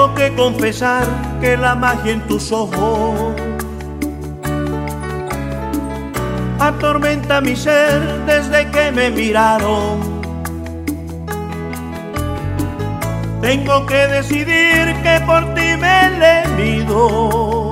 Tengo que confesar que la magia en tus ojos atormenta mi ser desde que me miraron. Tengo que decidir que por ti me le mido.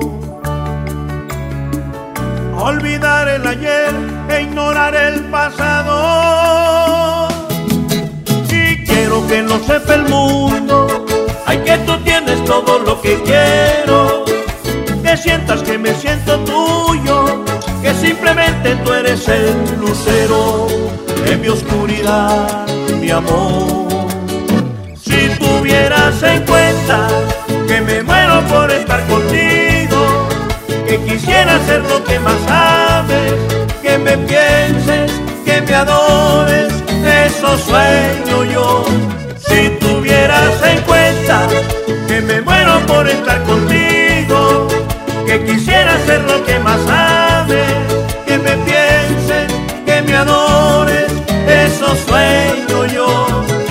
Olvidar el ayer e ignorar el pasado. Y quiero que lo sepa el mundo, ay, que tú tienes todo lo que quiero. Que sientas que me siento tuyo, que simplemente tú eres el lucero en mi oscuridad, mi amor. Si tuvieras en cuenta que me muero por estar contigo, que quisiera ser lo que más ames, que me pienses, que me adores, eso sueño yo. Si tuvieras en cuenta que me muero por estar contigo, que quisiera ser lo que más ames, que me pienses, que me adores, eso sueño yo.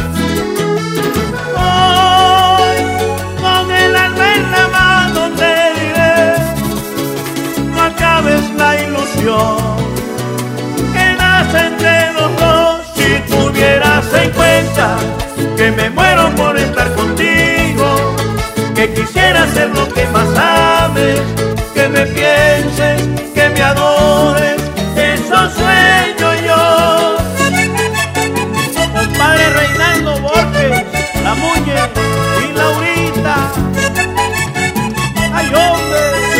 Hoy, con el alma en la mano te diré, no acabes la ilusión que nace entre los dos. Si tuvieras en cuenta que me muero por estar contigo, que quisiera ser lo que más ames, que me pienses, que me adores, eso sueño yo. Compadre Reinaldo Borges, La Muñe y Laurita, ay hombre.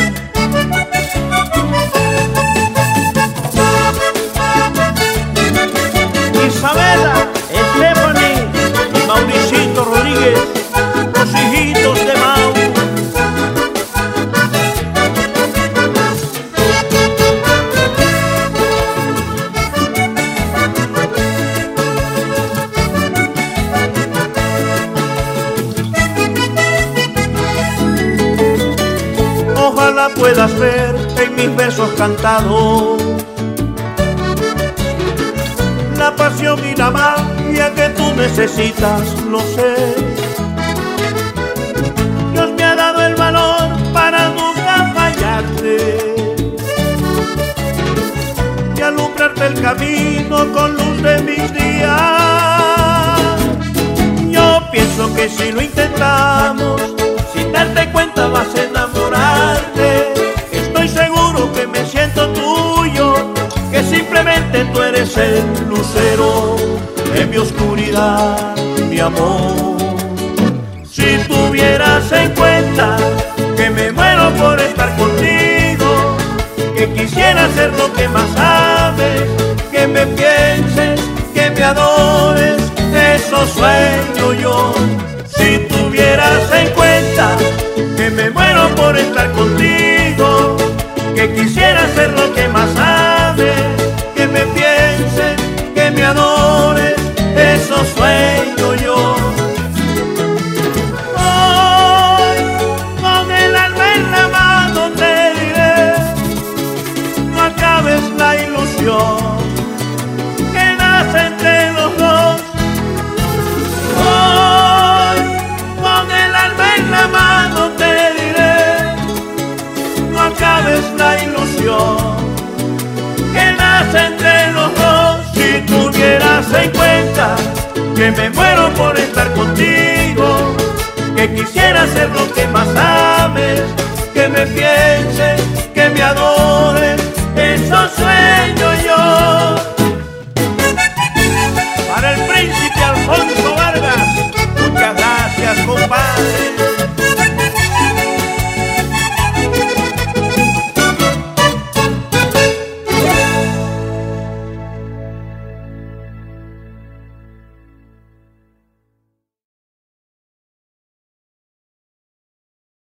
Isabela, Stephanie y Mauricito Rodríguez, los hijitos de Mau. Ojalá puedas ver en mis versos cantados la pasión y la magia que tú necesitas, lo sé. Dios me ha dado el valor para nunca fallarte y alumbrarte el camino con luz de mis días. Yo pienso que si lo intentamos, sin darte cuenta vas a enamorarte. Estoy seguro que me siento tuyo, que simplemente tú eres el lucero en mi oscuridad, mi amor. Si tuvieras en cuenta que me muero por estar contigo, que quisiera ser lo que más ames, que me pienses, que me adores, eso sueño yo. Si tuvieras en cuenta que me muero por estar contigo, que quisiera ser lo que más ames, que me pienses, que me adores, eso sueño yo. Hoy, con el alma en la mano te diré, no acabes la ilusión que nace entre los dos. Hoy, con el alma en la mano te diré, no acabes la ilusión que nace entre los dos. Si tuvieras en cuenta que me muero por estar